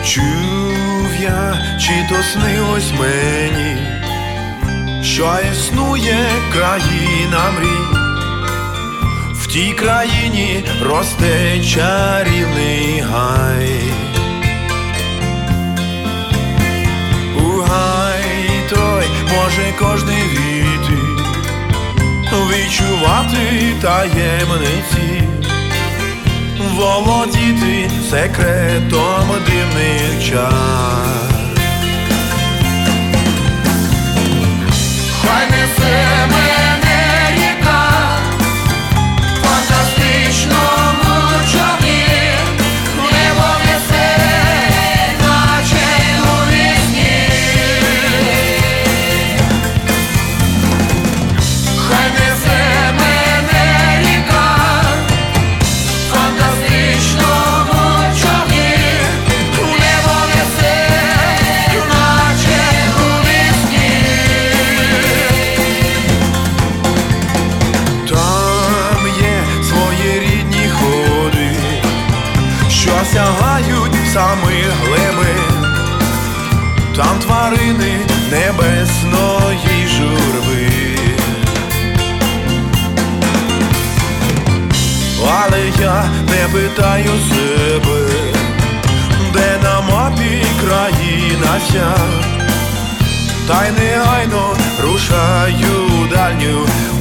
Чув я, чи то снилось мені, що існує країна мрій. В тій країні росте чарівний гай. У гай той може кожний війти, відчувати таємниці, володіти секретом дивних чар. Хай несе мене ріка в фантастичному човні, небо несе, наче у вісні. Хай несе мене ріка в фантастичному човні, небо несе, наче у вісні. Там є своєрідні ходи, що сягають в самі глибин. Там тварини небесної журби. Але я не питаю себе, де на мапі країна ця, та й негайно рушаю дальню